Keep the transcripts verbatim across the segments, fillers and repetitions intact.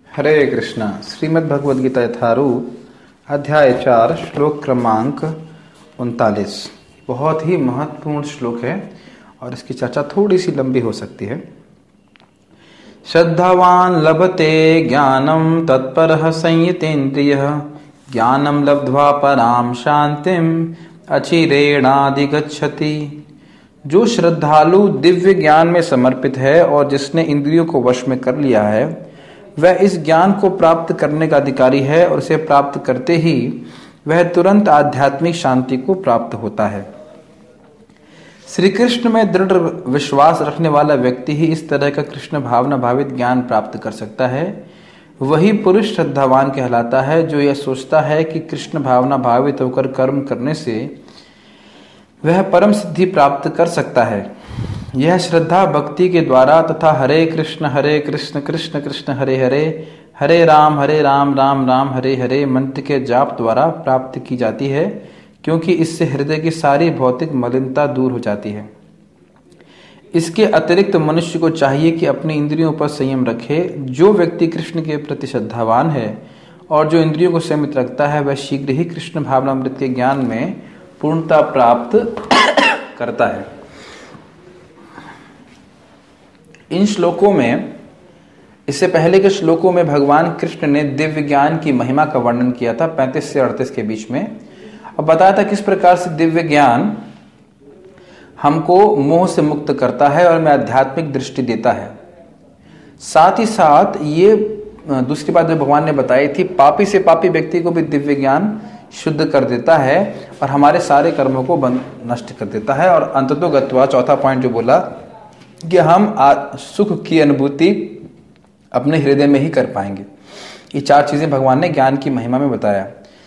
हरे कृष्णा। श्रीमद् भगवद गीता यथारूप अध्याय चार श्लोक क्रमांक उनतालीस। बहुत ही महत्वपूर्ण श्लोक है और इसकी चर्चा थोड़ी सी लंबी हो सकती है। श्रद्धावान लभते ज्ञानम तत्परः संयतेन्द्रियः ज्ञानम लब्ध्वा पराम शांतिम अचिरेणाधिगच्छति। जो श्रद्धालु दिव्य ज्ञान में समर्पित है और जिसने इंद्रियों को वश में कर लिया है, वह इस ज्ञान को प्राप्त करने का अधिकारी है और इसे प्राप्त करते ही वह तुरंत आध्यात्मिक शांति को प्राप्त होता है। श्री कृष्ण में दृढ़ विश्वास रखने वाला व्यक्ति ही इस तरह का कृष्ण भावना भावित ज्ञान प्राप्त कर सकता है। वही पुरुष श्रद्धावान कहलाता है जो यह सोचता है कि कृष्ण भावना भावित होकर कर्म करने से वह परम सिद्धि प्राप्त कर सकता है। यह श्रद्धा भक्ति के द्वारा तथा हरे कृष्ण हरे कृष्ण कृष्ण कृष्ण हरे हरे हरे राम हरे राम राम राम हरे हरे मंत्र के जाप द्वारा प्राप्त की जाती है, क्योंकि इससे हृदय की सारी भौतिक मलिनता दूर हो जाती है। इसके अतिरिक्त मनुष्य को चाहिए कि अपनी इंद्रियों पर संयम रखे। जो व्यक्ति कृष्ण के प्रति श्रद्धावान है और जो इंद्रियों को संयमित रखता है, वह शीघ्र ही कृष्ण भावनामृत के ज्ञान में पूर्णता प्राप्त करता है। इन श्लोकों में, इससे पहले के श्लोकों में भगवान कृष्ण ने दिव्य ज्ञान की महिमा का वर्णन किया था पैंतीस से अड़तीस के बीच में, और बताया था किस प्रकार से दिव्य ज्ञान हमको मोह से मुक्त करता है और में आध्यात्मिक दृष्टि देता है। साथ ही साथ ये दूसरी बात जो भगवान ने बताई थी, पापी से पापी व्यक्ति को भी दिव्य ज्ञान शुद्ध कर देता है और हमारे सारे कर्मों को नष्ट कर देता है। और अंततो गत्वा चौथा पॉइंट जो बोला कि हम सुख की अनुभूति अपने हृदय में ही कर पाएंगे। ये चार चीजें भगवान ने ज्ञान की महिमा में बताया।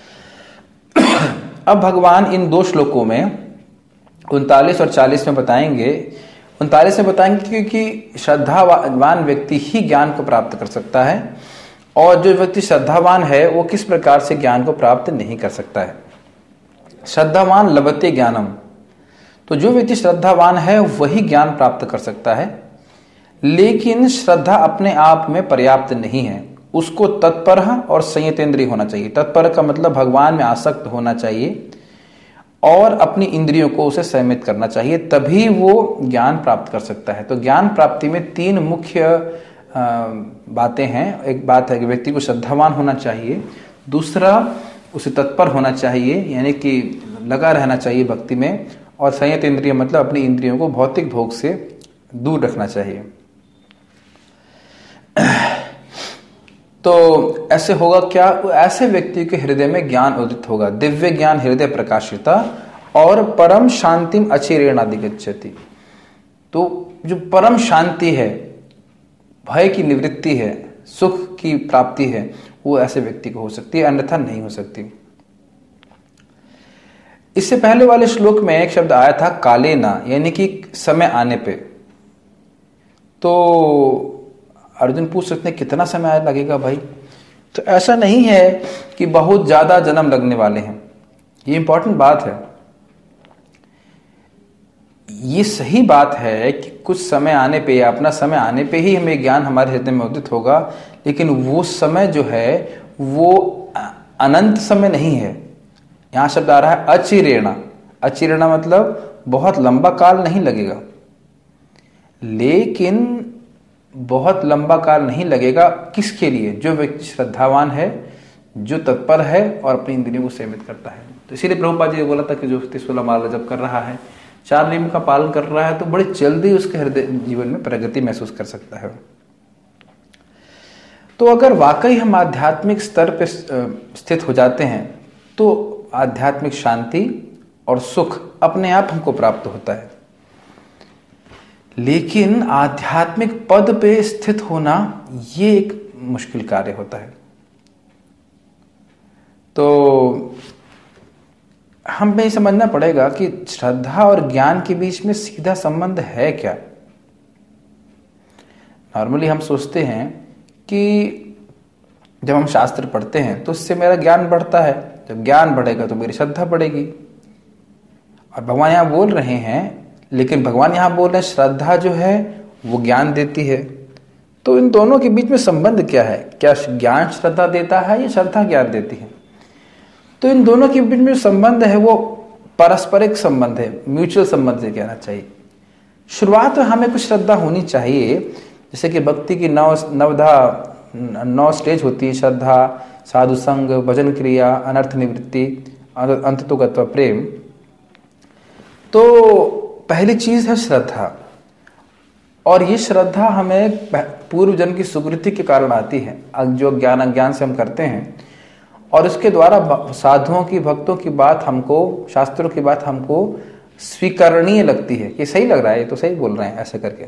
अब भगवान इन दो श्लोकों में उनतालीस और चालीस में बताएंगे। उनतालीस में बताएंगे क्योंकि श्रद्धावान व्यक्ति ही ज्ञान को प्राप्त कर सकता है और जो व्यक्ति श्रद्धावान है वो किस प्रकार से ज्ञान को प्राप्त नहीं कर सकता है। श्रद्धावान लभते ज्ञानम, तो जो व्यक्ति श्रद्धावान है वही ज्ञान प्राप्त कर सकता है। लेकिन श्रद्धा अपने आप में पर्याप्त नहीं है, उसको तत्पर और संयतेंद्रिय होना चाहिए। तत्पर का मतलब भगवान में आसक्त होना चाहिए और अपनी इंद्रियों को उसे संयमित करना चाहिए, तभी वो ज्ञान प्राप्त कर सकता है। तो ज्ञान प्राप्ति में तीन मुख्य बातें हैं। एक बात है कि व्यक्ति को श्रद्धावान होना चाहिए, दूसरा उसे तत्पर होना चाहिए यानी कि लगा रहना चाहिए भक्ति में, और संयत इंद्रिय मतलब अपनी इंद्रियों को भौतिक भोग से दूर रखना चाहिए। तो ऐसे होगा क्या? ऐसे व्यक्ति के हृदय में ज्ञान उदित होगा, दिव्य ज्ञान हृदय प्रकाशिता और परम शांतिम अचिरेणाधिगच्छति। तो जो परम शांति है, भय की निवृत्ति है, सुख की प्राप्ति है, वो ऐसे व्यक्ति को हो सकती है, अन्यथा नहीं हो सकती। इससे पहले वाले श्लोक में एक शब्द आया था कालेना, यानी कि समय आने पे। तो अर्जुन पूछ सकते हैं कितना समय लगेगा भाई? तो ऐसा नहीं है कि बहुत ज्यादा जन्म लगने वाले हैं। ये इंपॉर्टेंट बात है। ये सही बात है कि कुछ समय आने पे या अपना समय आने पे ही हमें ज्ञान हमारे हृदय में उदित होगा, लेकिन वो समय जो है वो अनंत समय नहीं है। यहां शब्द आ रहा है अचिरेणा। अचिरेणा मतलब बहुत लंबा काल नहीं लगेगा, लेकिन बहुत लंबा काल नहीं लगेगा किसके लिए? जो व्यक्ति श्रद्धावान है, जो तत्पर है और अपनी इंद्रियों को सीमित करता है। तो इसीलिए प्रभुपाद जी ने बोला था कि जो व्यक्ति सोलह माला जप कर रहा है, चार नियम का पालन कर रहा है, तो बड़ी जल्दी उसके हृदय जीवन में प्रगति महसूस कर सकता है। तो अगर वाकई हम आध्यात्मिक स्तर पर स्थित हो जाते हैं तो आध्यात्मिक शांति और सुख अपने आप हमको प्राप्त होता है। लेकिन आध्यात्मिक पद पे स्थित होना ये एक मुश्किल कार्य होता है। तो हमें समझना पड़ेगा कि श्रद्धा और ज्ञान के बीच में सीधा संबंध है क्या। नॉर्मली हम सोचते हैं कि जब हम शास्त्र पढ़ते हैं तो उससे मेरा ज्ञान बढ़ता है, जब ज्ञान बढ़ेगा तो मेरी श्रद्धा बढ़ेगी। और भगवान यहां बोल रहे हैं, लेकिन भगवान यहां बोल रहे हैं श्रद्धा जो है वो ज्ञान देती है, तो इन दोनों के बीच में संबंध क्या है? क्या ज्ञान श्रद्धा देता है या श्रद्धा ज्ञान देती है? तो इन दोनों के बीच में संबंध है वो पारस्परिक संबंध है, म्यूचुअल संबंध से कहना चाहिए। शुरुआत में हमें कुछ श्रद्धा होनी चाहिए, जैसे कि भक्ति की नौ नवधा नौ स्टेज होती है, श्रद्धा, साधु संग, भजन क्रिया, अनर्थ निवृत्ति, अंततोगत्व प्रेम। तो पहली चीज है श्रद्धा, और ये श्रद्धा हमें पूर्व जन्म की सुकृति के कारण आती है, जो ज्ञान अज्ञान से हम करते हैं, और उसके द्वारा साधुओं की, भक्तों की बात हमको, शास्त्रों की बात हमको स्वीकरणीय लगती है कि सही लग रहा है, ये तो सही बोल रहे हैं, ऐसे करके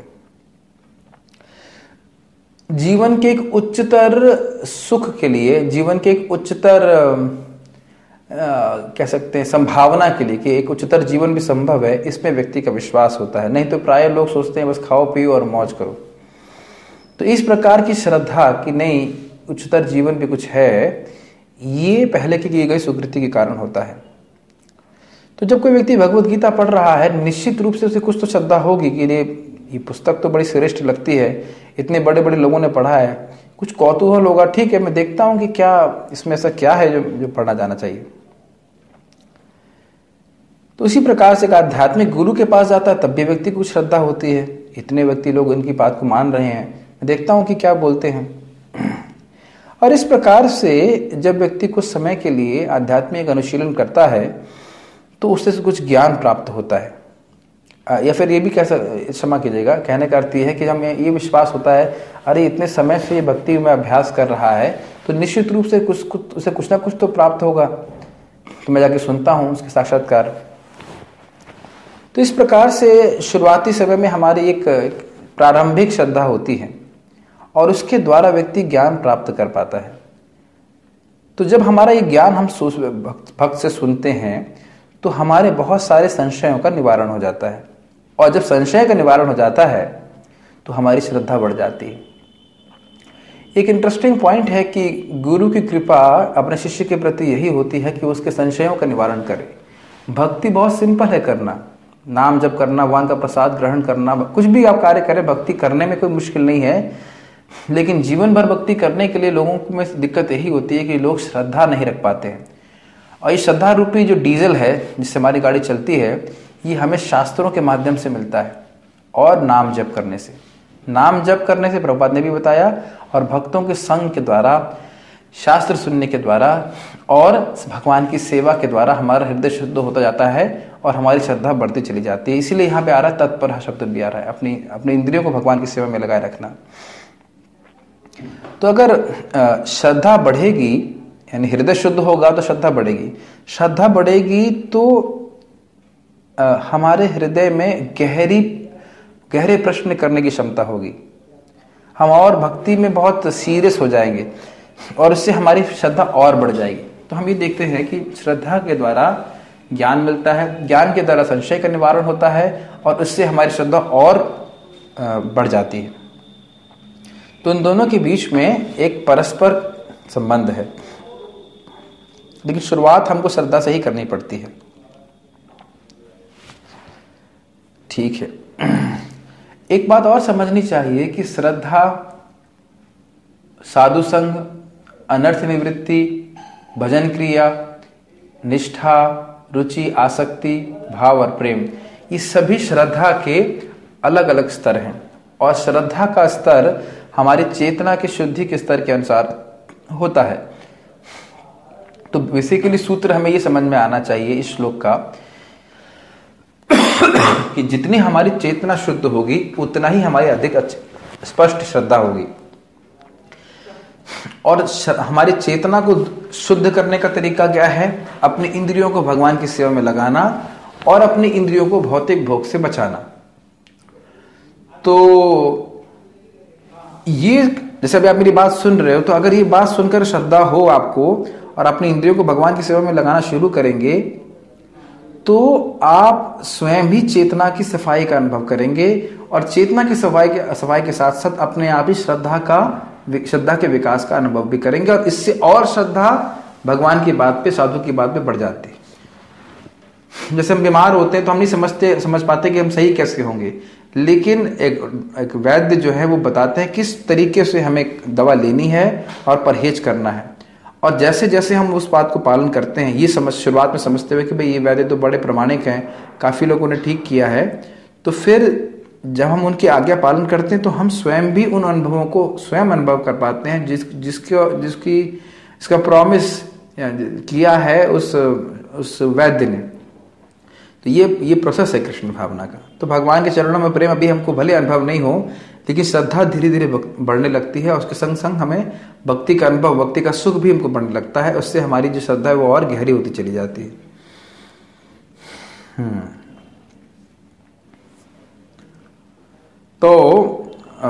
जीवन के एक उच्चतर सुख के लिए, जीवन के एक उच्चतर आ, कह सकते हैं संभावना के लिए कि एक उच्चतर जीवन भी संभव है, इसमें व्यक्ति का विश्वास होता है। नहीं तो प्राय लोग सोचते हैं बस खाओ पियो और मौज करो। तो इस प्रकार की श्रद्धा कि नहीं उच्चतर जीवन भी कुछ है, ये पहले की की गई सुकृति के कारण होता है। तो जब कोई व्यक्ति भगवत गीता पढ़ रहा है, निश्चित रूप से उसे कुछ तो श्रद्धा होगी कि ये ये पुस्तक तो बड़ी श्रेष्ठ लगती है, इतने बड़े बड़े लोगों ने पढ़ा है, कुछ कौतूहल होगा, ठीक है मैं देखता हूं कि क्या इसमें ऐसा क्या है जो जो पढ़ना जाना चाहिए। तो इसी प्रकार से एक आध्यात्मिक गुरु के पास जाता है, तब भी व्यक्ति को श्रद्धा होती है, इतने व्यक्ति लोग इनकी बात को मान रहे हैं, मैं देखता हूं कि क्या बोलते हैं। और इस प्रकार से जब व्यक्ति कुछ समय के लिए आध्यात्मिक अनुशीलन करता है तो उससे कुछ ज्ञान प्राप्त होता है, या फिर ये भी कैसा, क्षमा कीजिएगा, कहने का अर्थ ये है कि हमें ये विश्वास होता है अरे इतने समय से ये भक्ति में अभ्यास कर रहा है तो निश्चित रूप से कुछ कुछ उसे कुछ ना कुछ तो प्राप्त होगा, तो मैं जाके सुनता हूँ उसके साक्षात्कार। तो इस प्रकार से शुरुआती समय में हमारी एक प्रारंभिक श्रद्धा होती है और उसके द्वारा व्यक्ति ज्ञान प्राप्त कर पाता है। तो जब हमारा ये ज्ञान हम भक्त से सुनते हैं तो हमारे बहुत सारे संशयों का निवारण हो जाता है, और जब संशय का निवारण हो जाता है तो हमारी श्रद्धा बढ़ जाती है। एक इंटरेस्टिंग पॉइंट है कि गुरु की कृपा अपने शिष्य के प्रति यही होती है कि उसके संशयों का निवारण करे। भक्ति बहुत सिंपल है करना, नाम जप करना, भगवान का प्रसाद ग्रहण करना, कुछ भी आप कार्य करें भक्ति करने में कोई मुश्किल नहीं है। लेकिन जीवन भर भक्ति करने के लिए लोगों में दिक्कत यही होती है कि लोग श्रद्धा नहीं रख पाते हैं, और ये श्रद्धा रूपी जो डीजल है जिससे हमारी गाड़ी चलती है, ये हमें शास्त्रों के माध्यम से मिलता है और नाम जप करने से। नाम जप करने से प्रभुपाद ने भी बताया, और भक्तों के संग के द्वारा, शास्त्र सुनने के द्वारा और भगवान की सेवा के द्वारा हमारा हृदय शुद्ध होता जाता है और हमारी श्रद्धा बढ़ती चली जाती है। इसीलिए यहाँ पे आ रहा है तत्पर शब्द भी आ रहा है, अपनी अपने इंद्रियों को भगवान की सेवा में लगाए रखना। तो अगर श्रद्धा बढ़ेगी, यानी हृदय शुद्ध होगा तो श्रद्धा बढ़ेगी, श्रद्धा बढ़ेगी तो आ, हमारे हृदय में गहरी गहरे प्रश्न करने की क्षमता होगी, हम और भक्ति में बहुत सीरियस हो जाएंगे और इससे हमारी श्रद्धा और बढ़ जाएगी। तो हम ये देखते हैं कि श्रद्धा के द्वारा ज्ञान मिलता है, ज्ञान के द्वारा संशय का निवारण होता है और उससे हमारी श्रद्धा और बढ़ जाती है। तो इन दोनों के बीच में एक परस्पर संबंध है, लेकिन शुरुआत हमको श्रद्धा से ही करनी पड़ती है। ठीक है, एक बात और समझनी चाहिए कि श्रद्धा, साधु संग, अनर्थ निवृत्ति, भजन क्रिया, निष्ठा, रुचि, आसक्ति, भाव और प्रेम, ये सभी श्रद्धा के अलग अलग स्तर हैं, और श्रद्धा का स्तर हमारी चेतना की शुद्धि के स्तर के अनुसार होता है। तो बेसिकली सूत्र हमें ये समझ में आना चाहिए इस श्लोक का कि जितनी हमारी चेतना शुद्ध होगी उतना ही हमारी अधिक स्पष्ट श्रद्धा होगी। और हमारी चेतना को शुद्ध करने का तरीका क्या है? अपनी इंद्रियों को भगवान की सेवा में लगाना और अपनी इंद्रियों को भौतिक भोग से बचाना। तो ये, जैसे अभी आप मेरी बात सुन रहे हो, तो अगर ये बात सुनकर श्रद्धा हो आपको और अपनी इंद्रियों को भगवान की सेवा में लगाना शुरू करेंगे तो आप स्वयं भी चेतना की सफाई का अनुभव करेंगे, और चेतना की सफाई के सफाई के साथ साथ अपने आप ही श्रद्धा का श्रद्धा के विकास का अनुभव भी करेंगे, और इससे और श्रद्धा भगवान की बात पे, साधु की बात पे बढ़ जाती है। जैसे हम बीमार होते हैं तो हम नहीं समझते समझ पाते कि हम सही कैसे होंगे, लेकिन एक एक वैद्य जो है वो बताते हैं किस तरीके से हमें दवा लेनी है और परहेज करना है। और जैसे जैसे हम उस बात को पालन करते हैं, ये समझ शुरुआत में समझते हुए कि भाई ये वैद्य तो बड़े प्रामाणिक हैं, काफ़ी लोगों ने ठीक किया है, तो फिर जब हम उनकी आज्ञा पालन करते हैं तो हम स्वयं भी उन अनुभवों को स्वयं अनुभव कर पाते हैं जिस जिसके जिसकी इसका प्रॉमिस किया है उस उस वैद्य ने। तो ये ये प्रोसेस है कृष्ण भावना का। तो भगवान के चरणों में प्रेम अभी हमको भले अनुभव नहीं हो, लेकिन श्रद्धा धीरे धीरे बढ़ने लगती है, और उसके संग संग हमें भक्ति का अनुभव, भक्ति का सुख भी हमको बढ़ने लगता है। उससे हमारी जो श्रद्धा है वो और गहरी होती चली जाती है। हम्म तो आ,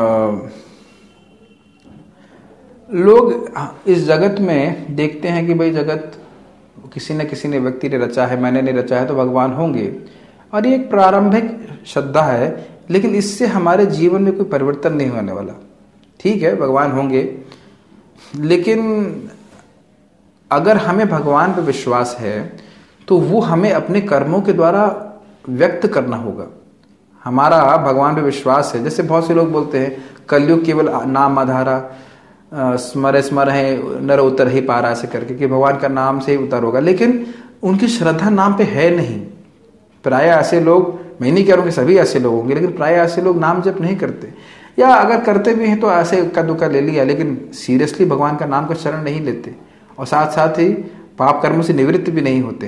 लोग इस जगत में देखते हैं कि भाई जगत किसी न किसी ने व्यक्ति ने रचा है, मैंने नहीं रचा है, तो भगवान होंगे, और ये एक प्रारंभिक श्रद्धा है, लेकिन इससे हमारे जीवन में कोई परिवर्तन नहीं होने वाला। ठीक है, भगवान होंगे, लेकिन अगर हमें भगवान पर विश्वास है तो वो हमें अपने कर्मों के द्वारा व्यक्त करना होगा। हमारा भगवान पे विश्वास है। जैसे बहुत से लोग बोलते हैं कलयुग केवल नाम आधारा, स्मर स्मर है नर उतर ही पारा, ऐसे करके कि भगवान का नाम से ही उतर होगा, लेकिन उनकी श्रद्धा नाम पे है नहीं। प्राय ऐसे लोग, मैं नहीं कह रहा हूँ कि सभी ऐसे लोग होंगे, लेकिन प्राय ऐसे लोग नाम जप नहीं करते, या अगर करते भी हैं तो ऐसे इक्का दुक्का ले लिया, लेकिन सीरियसली भगवान का नाम का शरण नहीं लेते, और साथ साथ ही पाप कर्मों से निवृत्त भी नहीं होते।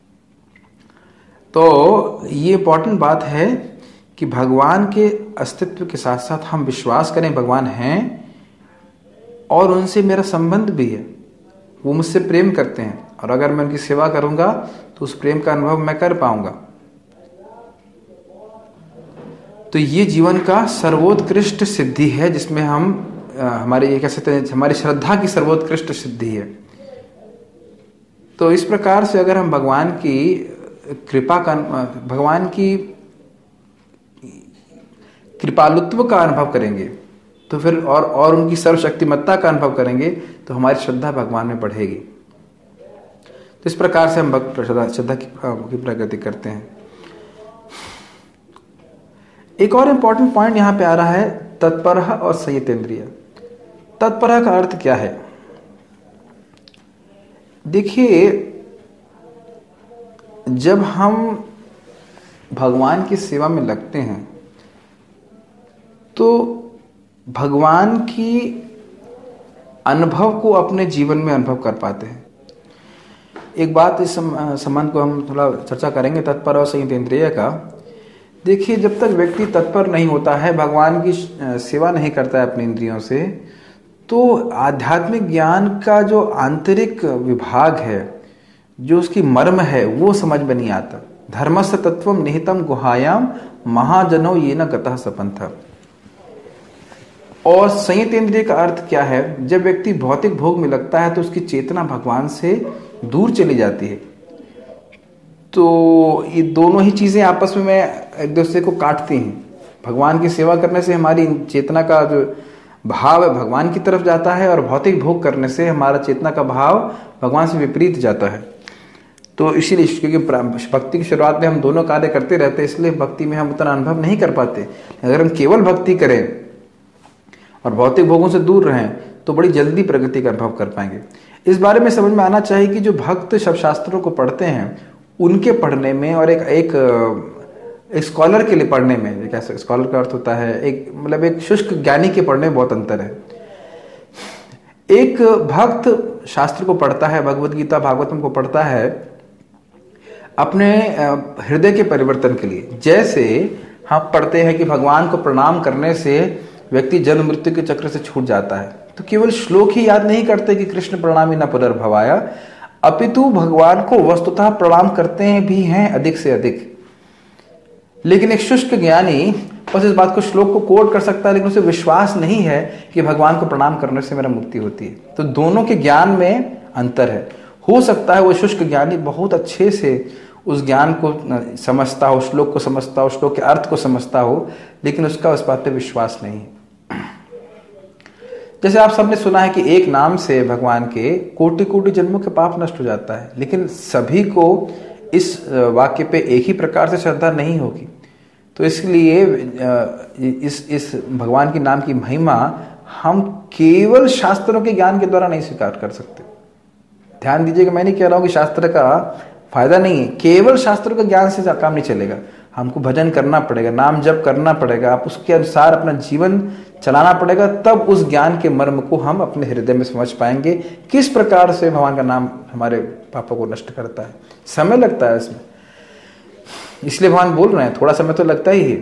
तो ये इंपॉर्टेंट बात है कि भगवान के अस्तित्व के साथ साथ हम विश्वास करें भगवान हैं, और उनसे मेरा संबंध भी है, वो मुझसे प्रेम करते हैं, और अगर मैं उनकी सेवा करूंगा तो उस प्रेम का अनुभव मैं कर पाऊंगा। तो ये जीवन का सर्वोत्कृष्ट सिद्धि है, जिसमें हम हमारे ये कह सकते हैं हमारी श्रद्धा की सर्वोत्कृष्ट सिद्धि है। तो इस प्रकार से अगर हम भगवान की कृपा का, भगवान की कृपालुत्व का अनुभव करेंगे, तो फिर और और उनकी सर्वशक्तिमत्ता का अनुभव करेंगे, तो हमारी श्रद्धा भगवान में बढ़ेगी। तो इस प्रकार से हम भक्त श्रद्धा की, की प्रगति करते हैं। एक और इंपॉर्टेंट पॉइंट यहां पे आ रहा है, तत्पर और संयतेंद्रिय। तत्पर का अर्थ क्या है? देखिए, जब हम भगवान की सेवा में लगते हैं तो भगवान की अनुभव को अपने जीवन में अनुभव कर पाते हैं। एक बात इस संबंध को हम थोड़ा चर्चा करेंगे, तत्पर और संयतेंद्रिय का। देखिए, जब तक व्यक्ति तत्पर नहीं होता है, भगवान की सेवा नहीं करता है अपनी इंद्रियों से, तो आध्यात्मिक ज्ञान का जो आंतरिक विभाग है, जो उसकी मर्म है, वो समझ में नहीं आता। धर्मस्य तत्वम निहितम गुहायाम महाजनो ये न गतः सपंथ। और संयतेंद्रिय का अर्थ क्या है? जब व्यक्ति भौतिक भोग में लगता है तो उसकी चेतना भगवान से दूर चली जाती है। तो ये दोनों ही चीजें आपस में एक दूसरे को काटती हैं। भगवान की सेवा करने से हमारी चेतना का जो भाव है भगवान की तरफ जाता है, और भौतिक भोग करने से हमारा चेतना का भाव भगवान से विपरीत जाता है। तो इसीलिए, क्योंकि भक्ति की शुरुआत में हम दोनों कार्य करते रहते हैं, इसलिए भक्ति में हम उतना अनुभव नहीं कर पाते। अगर हम केवल भक्ति करें और भौतिक भोगों से दूर रहें तो बड़ी जल्दी प्रगति का अनुभव कर पाएंगे। इस बारे में समझ में आना चाहिए कि जो भक्त सब शास्त्रों को पढ़ते हैं, उनके पढ़ने में और एक एक, एक स्कॉलर के लिए पढ़ने में, कैसे स्कॉलर का अर्थ होता है एक मतलब एक शुष्क ज्ञानी के पढ़ने में बहुत अंतर है। एक भक्त शास्त्र को पढ़ता है, भगवद गीता भागवतम को पढ़ता है अपने हृदय के परिवर्तन के लिए। जैसे हम पढ़ते हैं कि भगवान को प्रणाम करने से व्यक्ति जन्म मृत्यु के चक्र से छूट जाता है, तो केवल श्लोक ही याद नहीं करते कि कृष्ण प्रणामी न पुनर्भवाया, अपितु भगवान को वस्तुतः प्रणाम करते हैं भी हैं अधिक से अधिक। लेकिन एक शुष्क ज्ञानी बस इस बात को, श्लोक को कोट कर सकता है, लेकिन उसे विश्वास नहीं है कि भगवान को प्रणाम करने से मेरा मुक्ति होती है। तो दोनों के ज्ञान में अंतर है। हो सकता है वो शुष्क ज्ञानी बहुत अच्छे से उस ज्ञान को समझता हो, श्लोक को समझता हो, श्लोक के अर्थ को समझता हो, लेकिन उसका उस बात पे विश्वास नहीं है। जैसे आप सबने सुना है कि एक नाम से भगवान के कोटि कोटि जन्मों के पाप नष्ट हो जाता है, लेकिन सभी को इस वाक्य पे एक ही प्रकार से श्रद्धा नहीं होगी। तो इसलिए इस इस भगवान के नाम की महिमा हम केवल शास्त्रों के ज्ञान के द्वारा नहीं स्वीकार कर सकते। ध्यान दीजिएगा, मैं नहीं कह रहा हूं कि शास्त्र का फायदा नहीं है, केवल शास्त्रों के ज्ञान से काम नहीं चलेगा। हमको भजन करना पड़ेगा, नाम जप करना पड़ेगा, आप उसके अनुसार अपना जीवन चलाना पड़ेगा, तब उस ज्ञान के मर्म को हम अपने हृदय में समझ पाएंगे, किस प्रकार से भगवान का नाम हमारे पापों को नष्ट करता है। समय लगता है इसमें, इसलिए भगवान बोल रहे हैं थोड़ा समय तो लगता ही है।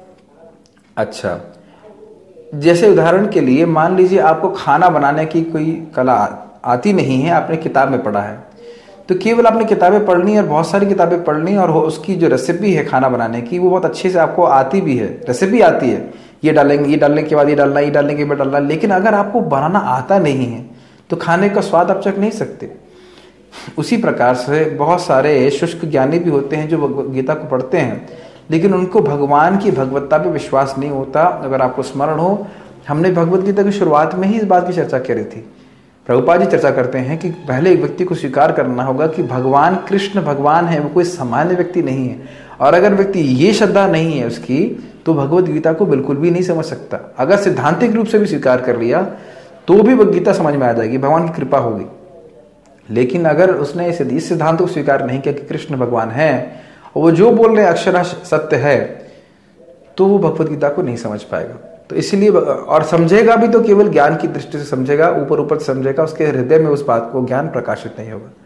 अच्छा, जैसे उदाहरण के लिए मान लीजिए आपको खाना बनाने की कोई कला आती नहीं है, आपने किताब में पढ़ा है, तो केवल आपने किताबें पढ़नी और बहुत सारी किताबें पढ़नी और उसकी जो रेसिपी है खाना बनाने की वो बहुत अच्छे से आपको आती भी है, रेसिपी आती है, ये डालेंगे, ये डालने के बाद ये डालना, ये डालने के बाद डालना, लेकिन अगर आपको बनाना आता नहीं है तो खाने का स्वाद आप चख नहीं सकते। उसी प्रकार से बहुत सारे शुष्क ज्ञानी भी होते हैं जो भगवद गीता को पढ़ते हैं, लेकिन उनको भगवान की भगवत्ता पे विश्वास नहीं होता। अगर आपको स्मरण हो, हमने भगवद गीता की शुरुआत में ही इस बात की चर्चा करी थी। प्रभुपाद जी चर्चा करते हैं कि पहले एक व्यक्ति को स्वीकार करना होगा कि भगवान कृष्ण भगवान है, वो कोई सामान्य व्यक्ति नहीं है। और अगर व्यक्ति ये श्रद्धा नहीं है उसकी, तो भगवद गीता को बिल्कुल भी नहीं समझ सकता। अगर सिद्धांतिक रूप से भी स्वीकार कर लिया तो भी वो गीता समझ में आ जाएगी, भगवान की कृपा होगी। लेकिन अगर उसने इस सिद्धांत को स्वीकार नहीं किया कि कृष्ण भगवान है और वो जो बोल रहे अक्षर सत्य है, तो वो भगवद गीता को नहीं समझ पाएगा। तो इसलिए, और समझेगा भी तो केवल ज्ञान की दृष्टि से समझेगा, ऊपर ऊपर समझेगा, उसके हृदय में उस बात को ज्ञान प्रकाशित नहीं होगा।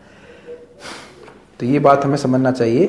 तो ये बात हमें समझना चाहिए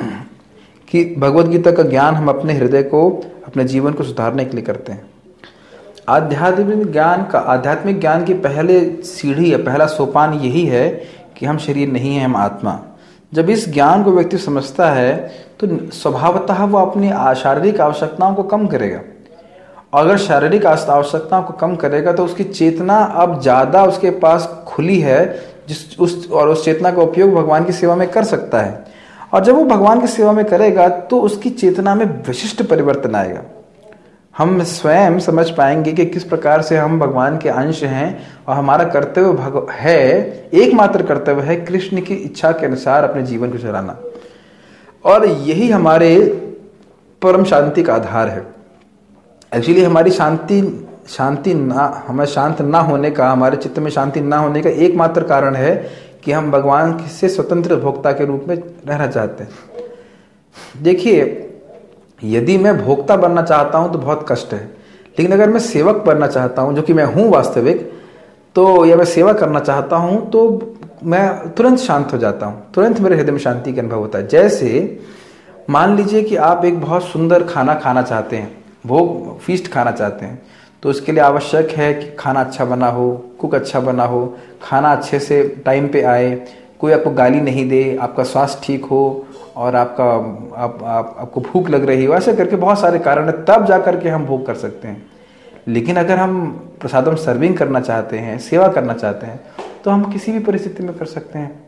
कि भगवद गीता का ज्ञान हम अपने हृदय को, अपने जीवन को सुधारने के लिए करते हैं। आध्यात्मिक ज्ञान का आध्यात्मिक ज्ञान की पहले सीढ़ी या पहला सोपान यही है कि हम शरीर नहीं है, हम आत्मा। जब इस ज्ञान को व्यक्ति समझता है तो स्वभावतः वो अपनी शारीरिक आवश्यकताओं को कम करेगा। अगर शारीरिक आवश्यकताओं को कम करेगा तो उसकी चेतना अब ज्यादा उसके पास खुली है, जिस उस और उस चेतना का उपयोग भगवान की सेवा में कर सकता है। और जब वो भगवान की सेवा में करेगा तो उसकी चेतना में विशिष्ट परिवर्तन आएगा। हम स्वयं समझ पाएंगे कि किस प्रकार से हम भगवान के अंश हैं और हमारा कर्तव्य है, एकमात्र कर्तव्य है कृष्ण की इच्छा के अनुसार अपने जीवन को चलाना। और यही हमारे परम शांति का आधार है। एक्चुअली हमारी शांति शांति ना हमें शांत ना होने का, हमारे चित्त में शांति ना होने का एकमात्र कारण है कि हम भगवान से स्वतंत्र भोक्ता के रूप में रहना चाहते हैं। देखिए, यदि मैं भोक्ता बनना चाहता हूं तो बहुत कष्ट है, लेकिन अगर मैं सेवक बनना चाहता हूं, जो कि मैं हूं वास्तविक, तो या मैं सेवा करना चाहता हूं, तो मैं तुरंत शांत हो जाता हूं, तुरंत मेरे हृदय में शांति का अनुभव होता है। जैसे मान लीजिए कि आप एक बहुत सुंदर खाना खाना चाहते हैं, भोग फीस्ट खाना चाहते हैं, तो उसके लिए आवश्यक है कि खाना अच्छा बना हो, कुक अच्छा बना हो, खाना अच्छे से टाइम पे आए, कोई आपको गाली नहीं दे, आपका स्वास्थ्य ठीक हो और आपका आप, आप, आपको भूख लग रही हो, ऐसे करके बहुत सारे कारण है, तब जा करके हम भोग कर सकते हैं। लेकिन अगर हम प्रसादम सर्विंग करना चाहते हैं, सेवा करना चाहते हैं, तो हम किसी भी परिस्थिति में कर सकते हैं।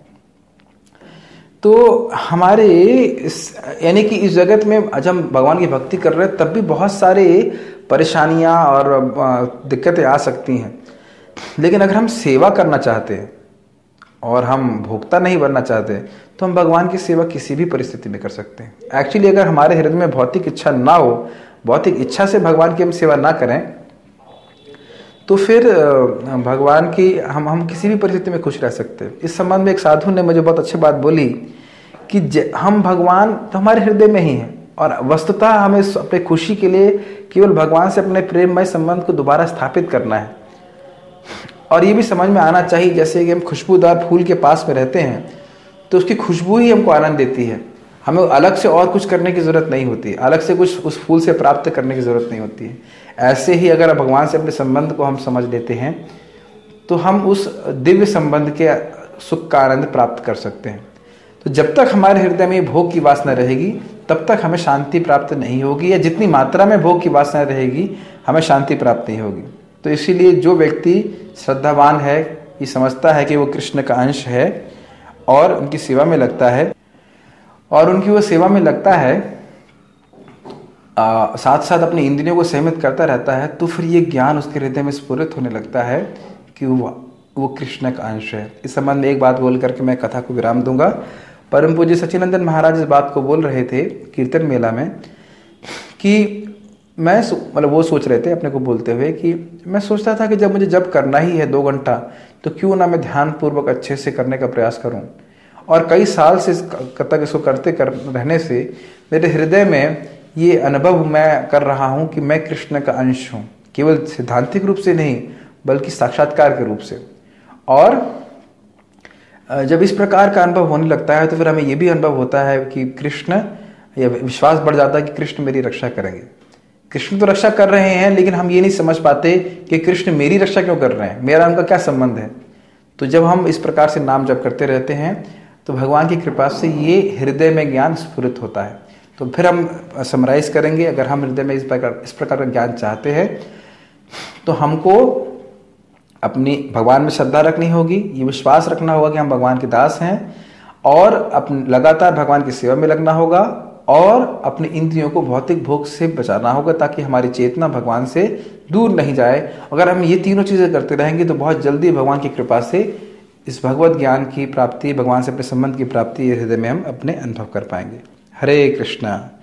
तो हमारे यानी कि इस जगत में जब हम भगवान की भक्ति कर रहे हैं तब भी बहुत सारे परेशानियां और दिक्कतें आ सकती हैं। लेकिन अगर हम सेवा करना चाहते हैं और हम भोक्ता नहीं बनना चाहते, तो हम भगवान की सेवा किसी भी परिस्थिति में कर सकते हैं। एक्चुअली अगर हमारे हृदय में भौतिक इच्छा ना हो, भौतिक इच्छा से भगवान की हम सेवा ना करें, तो फिर भगवान की हम हम किसी भी परिस्थिति में खुश रह सकते हैं। इस संबंध में एक साधु ने मुझे बहुत अच्छी बात बोली कि हम भगवान तो हमारे हृदय में ही हैं, और वस्तुतः हमें अपने खुशी के लिए केवल भगवान से अपने प्रेममय संबंध को दोबारा स्थापित करना है। और ये भी समझ में आना चाहिए, जैसे कि हम खुशबूदार फूल के पास में रहते हैं तो उसकी खुशबू ही हमको आनंद देती है, हमें अलग से और कुछ करने की जरूरत नहीं होती, अलग से कुछ उस फूल से प्राप्त करने की जरूरत नहीं होती है। ऐसे ही अगर भगवान से अपने संबंध को हम समझ लेते हैं तो हम उस दिव्य संबंध के सुख का आनंद प्राप्त कर सकते हैं। तो जब तक हमारे हृदय में भोग की वासना रहेगी तब तक हमें शांति प्राप्त नहीं होगी, या जितनी मात्रा में भोग की वासना रहेगी हमें शांति प्राप्त नहीं होगी। तो इसीलिए जो व्यक्ति श्रद्धावान है, ये समझता है कि वो कृष्ण का अंश है और उनकी सेवा में लगता है और उनकी वो सेवा में लगता है, आ, साथ साथ अपनी इंद्रियों को सहमित करता रहता है, तो फिर ये ज्ञान उसके हृदय में स्फुरित होने लगता है कि वो वो कृष्ण का अंश है। इस संबंध में एक बात बोल करके मैं कथा को विराम दूंगा। परम पूज्य सच्चिदानंद महाराज इस बात को बोल रहे थे कीर्तन मेला में कि मैं मतलब वो सोच रहे थे अपने को बोलते हुए कि मैं सोचता था कि जब मुझे जब करना ही है दो घंटा तो क्यों ना मैं ध्यान पूर्वक अच्छे से करने का प्रयास करूं। और कई साल से तक इसको करते कर रहने से मेरे हृदय में ये अनुभव मैं कर रहा हूं कि मैं कृष्ण का अंश हूं, केवल सिद्धांतिक रूप से नहीं बल्कि साक्षात्कार के रूप से। और जब इस प्रकार का अनुभव होने लगता है तो फिर हमें यह भी अनुभव होता है कि कृष्ण, या विश्वास बढ़ जाता है कि कृष्ण मेरी रक्षा करेंगे। कृष्ण तो रक्षा कर रहे हैं लेकिन हम ये नहीं समझ पाते कि कृष्ण मेरी रक्षा क्यों कर रहे हैं, मेरा उनका क्या संबंध है। तो जब हम इस प्रकार से नाम जप करते रहते हैं तो भगवान की कृपा से ये हृदय में ज्ञान स्फुरित होता है। तो फिर हम समराइज करेंगे, अगर हम हृदय में इस प्रकार इस प्रकार का ज्ञान चाहते हैं तो हमको अपनी भगवान में श्रद्धा रखनी होगी, ये विश्वास रखना होगा कि हम भगवान के दास हैं, और अपने लगातार भगवान की सेवा में लगना होगा, और अपने इंद्रियों को भौतिक भोग से बचाना होगा ताकि हमारी चेतना भगवान से दूर नहीं जाए। अगर हम ये तीनों चीजें करते रहेंगे तो बहुत जल्दी भगवान की कृपा से इस भगवत ज्ञान की प्राप्ति, भगवान से अपने संबंध की प्राप्ति हृदय में हम अपने अनुभव कर पाएंगे। हरे कृष्णा।